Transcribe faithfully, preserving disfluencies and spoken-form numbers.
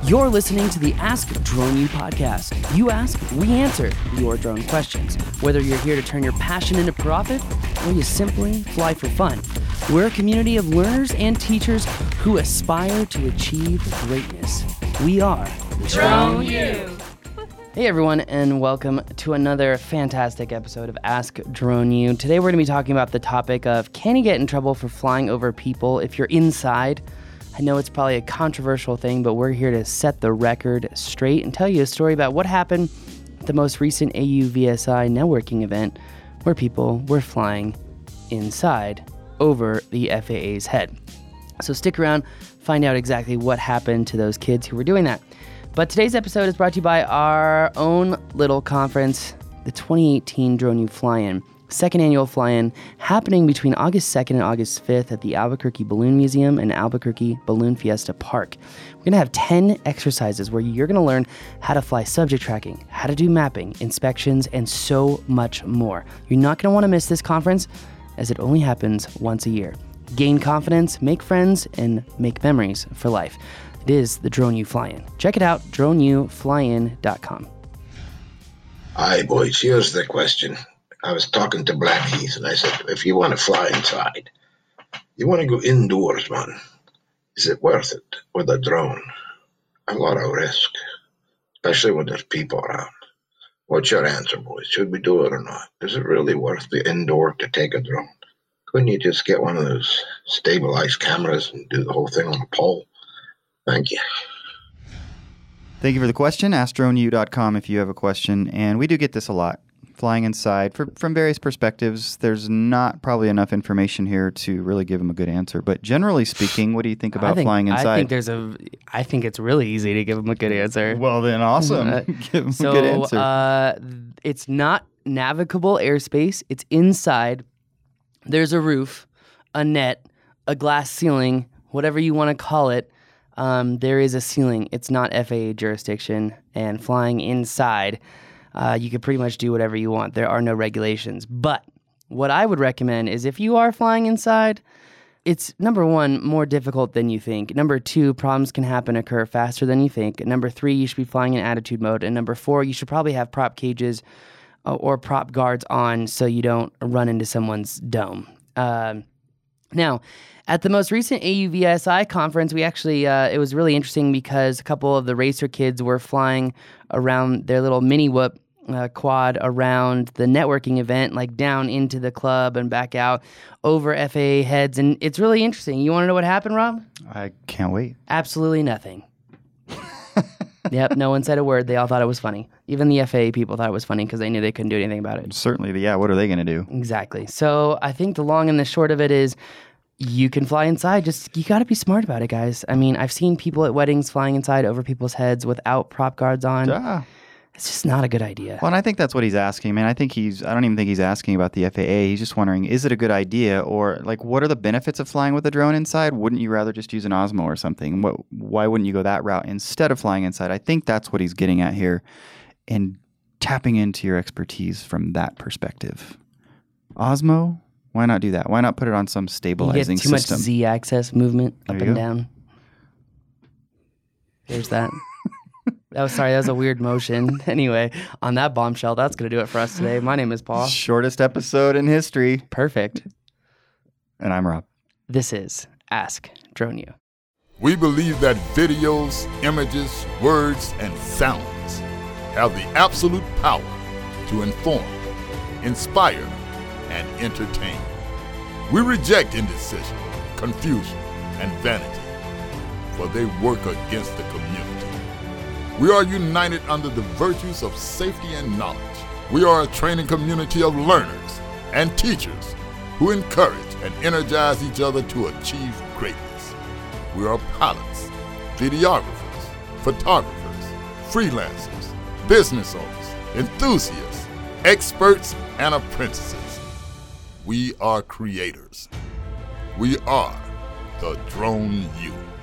You're listening to the Ask Drone U podcast. You ask, we answer your drone questions. Whether you're here to turn your passion into profit or you simply fly for fun, we're a community of learners and teachers who aspire to achieve greatness. We are Drone U. Hey everyone, and welcome to another fantastic episode of Ask Drone U. Today we're going to be talking about the topic of, can you get in trouble for flying over people if you're inside? I know it's probably a controversial thing, but we're here to set the record straight and tell you a story about what happened at the most recent A U V S I networking event where people were flying inside over the F A A's head. So stick around, find out exactly what happened to those kids who were doing that. But today's episode is brought to you by our own little conference, the twenty eighteen Drone U Fly-In, second annual fly-in, happening between August second and August fifth at the Albuquerque Balloon Museum and Albuquerque Balloon Fiesta Park. We're going to have ten exercises where you're going to learn how to fly subject tracking, how to do mapping, inspections, and so much more. You're not going to want to miss this conference, as it only happens once a year. Gain confidence, make friends, and make memories for life. It is the Drone U Fly-In. Check it out, drone u fly in dot com. Hi, boys. Here's the question. I was talking to Blackheath, and I said, if you want to fly inside, you want to go indoors, man. Is it worth it with a drone? A lot of risk, especially when there's people around. What's your answer, boys? Should we do it or not? Is it really worth the indoor to take a drone? Couldn't you just get one of those stabilized cameras and do the whole thing on a pole? Thank you. Thank you for the question. ask drone u dot com if you have a question. And we do get this a lot. Flying inside for, from various perspectives. There's not probably enough information here to really give them a good answer. But generally speaking, what do you think about I think, flying inside? I think there's a. I think it's really easy to give them a good answer. Well, then awesome. Uh, give them so, a good answer. Uh, it's not navigable airspace. It's inside. There's a roof, a net, a glass ceiling, whatever you want to call it. Um, there is a ceiling. It's not F A A jurisdiction, and flying inside, uh, you can pretty much do whatever you want. There are no regulations. But what I would recommend is if you are flying inside, it's, number one, more difficult than you think. Number two, problems can happen, occur faster than you think. Number three, you should be flying in attitude mode. And number four, you should probably have prop cages uh, or prop guards on so you don't run into someone's dome. Uh, now, at the most recent A U V S I conference, we actually, uh, it was really interesting because a couple of the racer kids were flying around their little mini whoop uh, quad around the networking event, like down into the club and back out over F A A heads. And it's really interesting. You want to know what happened, Rob? I can't wait. Absolutely nothing. Yep, no one said a word. They all thought it was funny. Even the F A A people thought it was funny because they knew they couldn't do anything about it. Certainly, yeah. What are they going to do? Exactly. So I think the long and the short of it is you can fly inside. Just, you got to be smart about it, guys. I mean, I've seen people at weddings flying inside over people's heads without prop guards on. Ah. It's just not a good idea. Well, and I think that's what he's asking. I mean, I think he's, I don't even think he's asking about the F A A. He's just wondering, is it a good idea? Or, like, what are the benefits of flying with a drone inside? Wouldn't you rather just use an Osmo or something? What, why wouldn't you go that route instead of flying inside? I think that's what he's getting at here and tapping into your expertise from that perspective. Osmo? Why not do that? Why not put it on some stabilizing you get too system? much Z-axis movement up There and you go. down. There's that. That was sorry. That was a weird motion. Anyway, on that bombshell, that's going to do it for us today. My name is Paul. Shortest episode in history. Perfect. And I'm Rob. This is Ask Drone U. We believe that videos, images, words, and sounds have the absolute power to inform, inspire, and entertain. We reject indecision, confusion, and vanity, for they work against the community. We are united under the virtues of safety and knowledge. We are a training community of learners and teachers who encourage and energize each other to achieve greatness. We are pilots, videographers, photographers, freelancers, business owners, enthusiasts, experts, and apprentices. We are creators. We are the Drone U.